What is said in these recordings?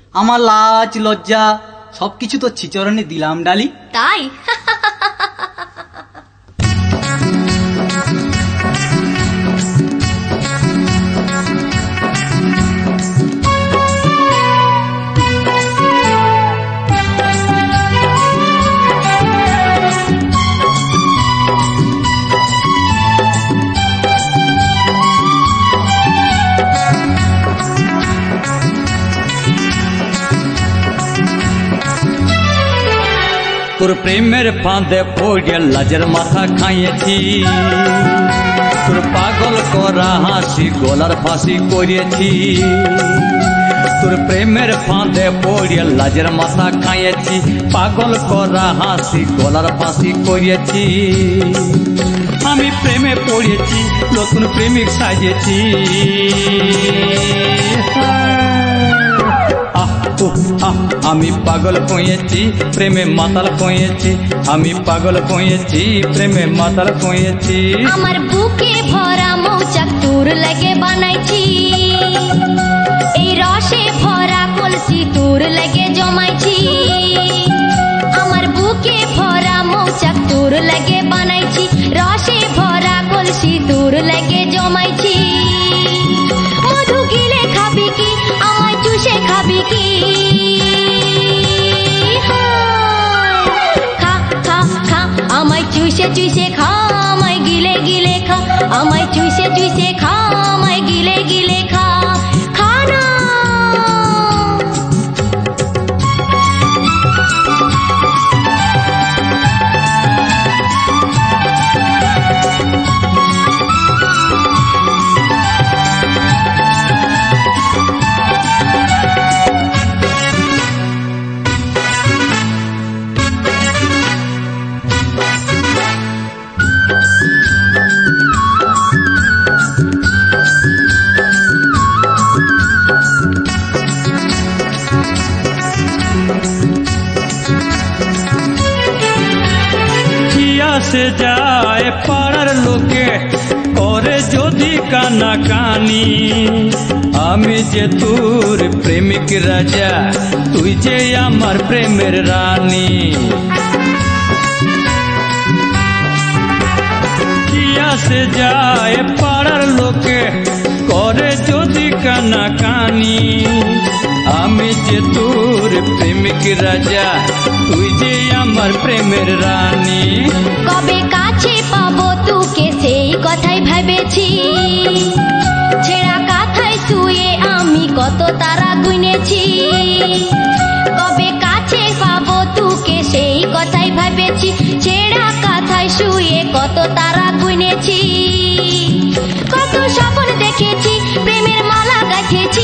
আমার লাজ লজ্জা সবকিছু তো চিচরণে দিলাম ডালি। তাই তোর প্রেমের ফাঁদে পড়ে লাজের মাথা খাইয়েছি, তোর পাগল করা হাসি গলার ফাঁসি করিয়েছি। তোর প্রেমের ফাঁদে পড়ে লাজের মাথা খাইয়েছি, পাগল করা হাসি গলার ফাঁসি করিয়েছি। আমি প্রেমে পড়েছি, নতুন প্রেমিক সাজেছি। আমি পাগল হয়েছি, প্রেমে মাতাল হয়েছি। আমি পাগল হয়েছি, প্রেমে মাতাল হয়েছি। আমার বুকে ভরা মৌচাক তোর লাগে বানাইছি, এই রসে ভরা কলসি তোর লাগে জমাইছি। আমার বুকে ভরা মৌচাক তোর লাগে বানাইছি, রসে ভরা কলসি তোর লাগে জমাইছি। মধু গিলে খাবি কি, আমায় চুষে খাবি কি? আমায় চুষে চুষে খা, আমায় গিলে গিলে খা। আমায় চুষে চুষে খা, আমায় গিলে গিলে খা। খা না সে যায় পাড়ার লোকে করে যদি কানাকানি, আমি যে তোর প্রেমিক রাজা, তুই যে আমার প্রেমের রানী। সে যায় পাড়ার লোকে করে যদি কানাকানি, আমি যে তোর প্রেমিক রাজা, তুই যে আমার প্রেমের রানী। কবে কাছে পাবো তোকে সেই কথাই ভেবেছি, ছেঁড়া কাঁথায় শুয়ে আমি কত তারা গুনেছি। কবে কাছে পাবো তোকে সেই কথাই ভেবেছি, ছেঁড়া কাঁথায় শুয়ে কত তারা গুনেছি। কত স্বপ্ন দেখেছি, প্রেমের মালা গাঁথেছি।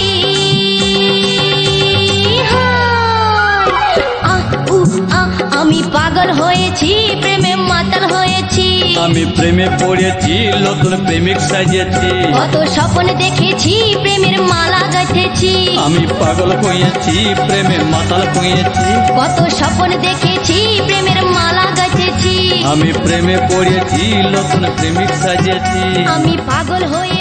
আমি পাগল হয়েছি, প্রেমে মাতাল হয়েছি। আমি প্রেমে পড়েছি, নতুন প্রেমিক সাজেছি। কত স্বপ্ন দেখেছি, প্রেমের মালা গাঁথেছি। আমি পাগল হয়েছি, প্রেমে মাতাল হয়েছি। কত স্বপ্ন দেখেছি, প্রেমের মালা গাঁথেছি। আমি প্রেমে পড়েছি, নতুন প্রেমিক সাজেছি। আমি পাগল হয়ে